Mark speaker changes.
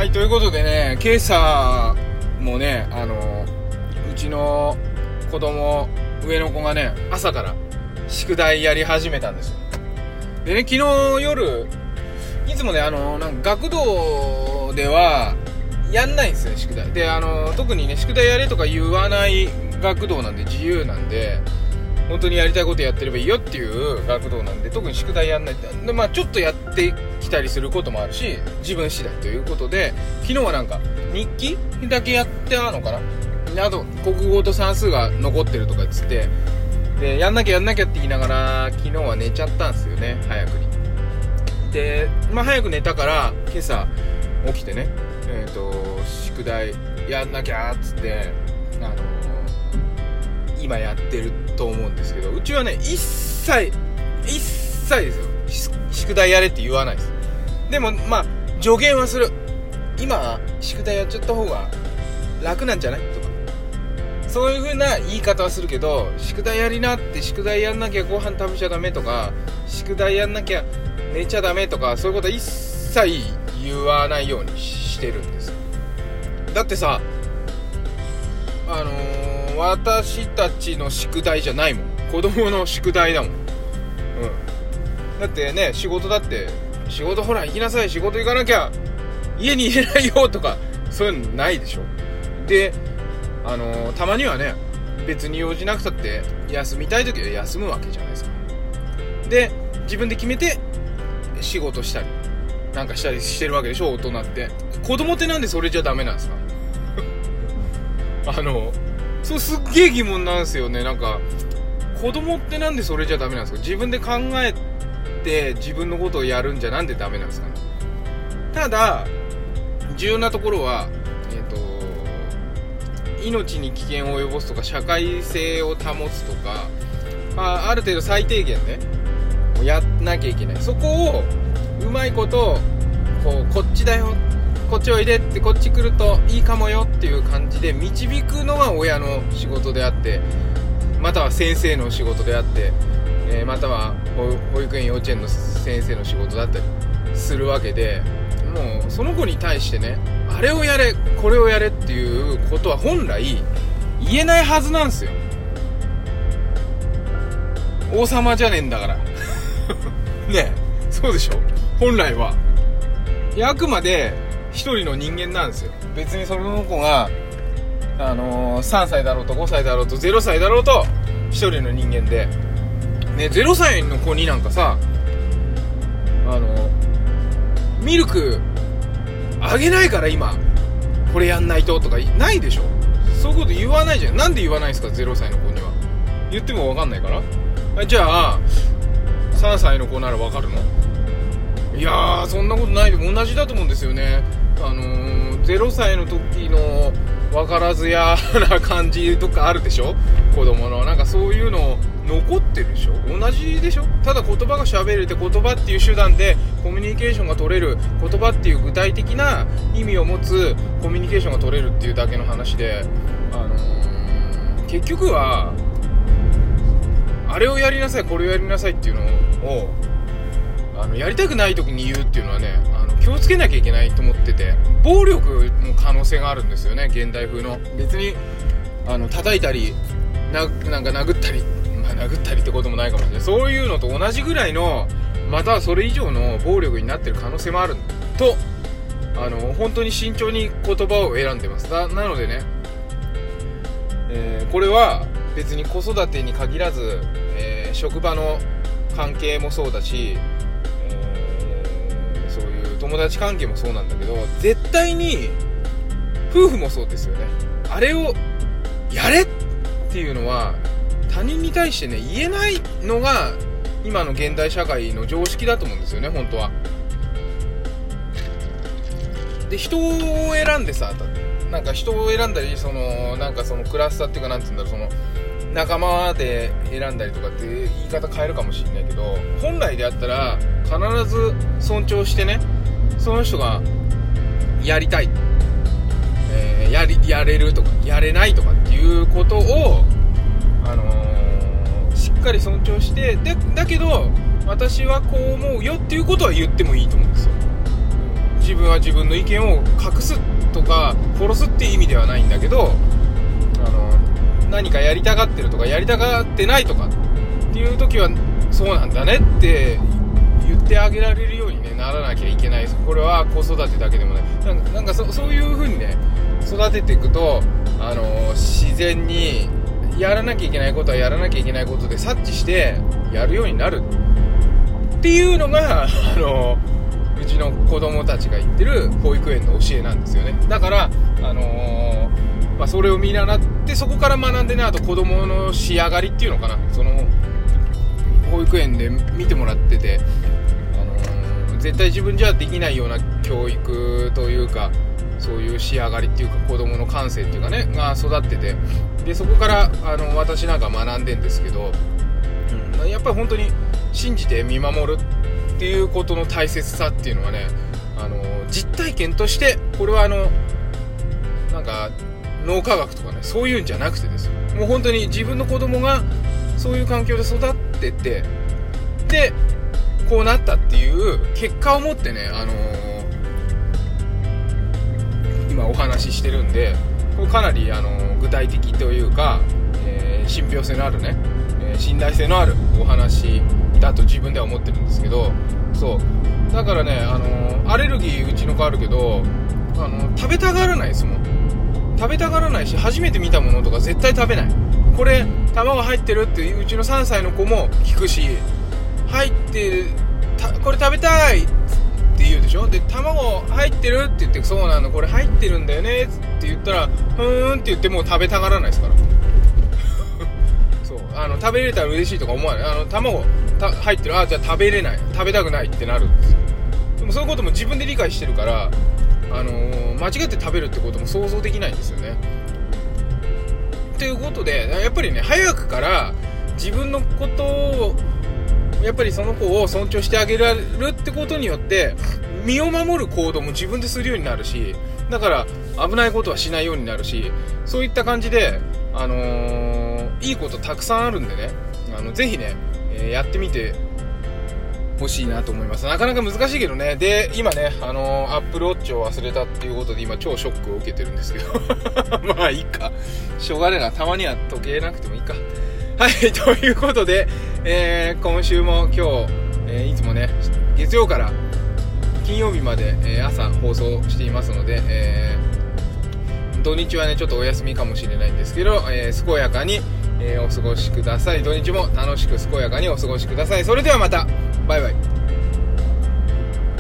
Speaker 1: はいということでね、今朝もねうちの子供上の子がね朝から宿題やり始めたんですよ。でね、昨日夜いつもねなんか学童ではやんないんですよね、宿題で。特にね宿題やれとか言わない学童なんで、自由なんで本当にやりたいことやってればいいよっていう学童なんで、特に宿題やんないで、まあちょっとやってきたりすることもあるし、自分次第ということで、昨日はなんか日記だけやってあるのかな、あと国語と算数が残ってるとか言ってで、やんなきゃって言いながら昨日は寝ちゃったんですよね、早くに。でまあ早く寝たから今朝起きてね、宿題やんなきゃっつって今やってると思うんですけど、うちはね一切ですよ、宿題やれって言わないです。でもまあ助言はする。今宿題やっちゃった方が楽なんじゃないとか、そういう風な言い方はするけど、宿題やりなって、宿題やんなきゃご飯食べちゃダメとか、宿題やんなきゃ寝ちゃダメとか、そういうことは一切言わないようにしてるんです。だってさ、私たちの宿題じゃないもん、子供の宿題だもん。だってね、仕事だって仕事ほら行きなさい、仕事行かなきゃ家に入れないよとか、そういうのないでしょ。でたまにはね別に用事なくたって休みたい時は休むわけじゃないですか。で自分で決めて仕事したりなんかしたりしてるわけでしょ、大人って。子供ってなんでそれじゃダメなんですかそうすっげえ疑問なんですよね。なんか子供ってなんでそれじゃダメなんですか。自分で考えて自分のことをやるんじゃなんでダメなんですかね。ただ重要なところは命に危険を及ぼすとか社会性を保つとか、ある程度最低限ねやんなきゃいけない。そこをうまいことこっちだよ、こっちおいでって、こっち来るといいかもよっていう感じで導くのが親の仕事であって、または先生の仕事であって、または保育園幼稚園の先生の仕事だったりするわけで、もうその子に対してね、あれをやれこれをやれっていうことは本来言えないはずなんですよ。王様じゃねえんだからねえ、そうでしょ。本来は。あくまで一人の人間なんですよ。別にその子が3歳だろうと5歳だろうと0歳だろうと一人の人間でね、0歳の子になんかさミルクあげないから今これやんないととかないでしょ。そういうこと言わないじゃん。なんで言わないんですか、0歳の子には。言っても分かんないから。じゃあ3歳の子なら分かるの？いやー、そんなことないで同じだと思うんですよね。0歳の時の分からずやな感じとかあるでしょ、子供の。なんかそういうの残ってるでしょ。同じでしょ。ただ言葉が喋れて、言葉っていう手段でコミュニケーションが取れる、言葉っていう具体的な意味を持つコミュニケーションが取れるっていうだけの話で、結局はあれをやりなさいこれをやりなさいっていうのをやりたくない時に言うっていうのはね、気をつけなきゃいけないと思ってて、暴力の可能性があるんですよね、現代風の。別に叩いたりなんか殴ったり、殴ったりってこともないかもしれない。そういうのと同じぐらいの、またはそれ以上の暴力になってる可能性もあると本当に慎重に言葉を選んでます。なのでね、これは別に子育てに限らず、職場の関係もそうだし、そういう友達関係もそうなんだけど、絶対に夫婦もそうですよね。あれをやれっていうのは他人に対してね言えないのが今の現代社会の常識だと思うんですよね、本当は。で人を選んでさ、なんか人を選んだり、なんかそのクラスターっていうか、なんていうんだろう、その仲間で選んだりとかって言い方変えるかもしれないけど、本来であったら必ず尊重してね、その人がやりたい、やれるとかやれないとかっていうことをしっかり尊重して、だけど私はこう思うよっていうことは言ってもいいと思うんですよ。 自分は自分の意見を隠すとか殺すっていう意味ではないんだけど、何かやりたがってるとかやりたがってないとかっていう時はそうなんだねって言ってあげられるように、ね、ならなきゃいけない。これは子育てだけでもない。なんかそういう風にね育てていくと、自然にやらなきゃいけないことはやらなきゃいけないことで察知してやるようになるっていうのがうちの子供たちが言ってる保育園の教えなんですよね。だからそれを見習ってそこから学んでね、あと子供の仕上がりっていうのかな、その保育園で見てもらってて、絶対自分じゃできないような教育というか、そういう仕上がりっていうか子供の感性っていうかねが育ってて、でそこから私なんか学んでんですけど、やっぱり本当に信じて見守るっていうことの大切さっていうのはね、実体験として、これはなんか脳科学とかねそういうんじゃなくてですよ、もう本当に自分の子供がそういう環境で育ってて、でこうなったっていう結果を持ってね、今お話ししてるんで、これかなり具体的というか、信憑性のあるね、信頼性のあるお話だと自分では思ってるんですけど、そうだからね、アレルギーうちの子あるけど、食べたがらないですもん。食べたがらないし、初めて見たものとか絶対食べない。これ卵入ってるってうちの3歳の子も聞くし、入ってるこれ食べたいって言うでしょ。で卵入ってるって言って、そうなのこれ入ってるんだよねって言ったら、って言ってもう食べたがらないですからそう食べれたら嬉しいとか思わない。卵入ってる、じゃあ食べれない、食べたくないってなるんですよ。でもそういうことも自分で理解してるから、間違って食べるってことも想像できないんですよね。ということでやっぱりね、早くから自分のことをやっぱりその子を尊重してあげられるってことによって身を守る行動も自分でするようになるし、だから危ないことはしないようになるし、そういった感じで、いいことたくさんあるんでね、ぜひね、やってみてほしいなと思います。なかなか難しいけどね。で今ね、Apple Watch を忘れたっていうことで今超ショックを受けてるんですけどまあいいか、しょうがねえな、たまには時計なくてもいいか。はい、ということで、今週も今日、いつもね月曜から金曜日まで、朝放送していますので、土日はねちょっとお休みかもしれないんですけど、健やかに、お過ごしください。土日も楽しく健やかにお過ごしください。それではまた、バイバイ。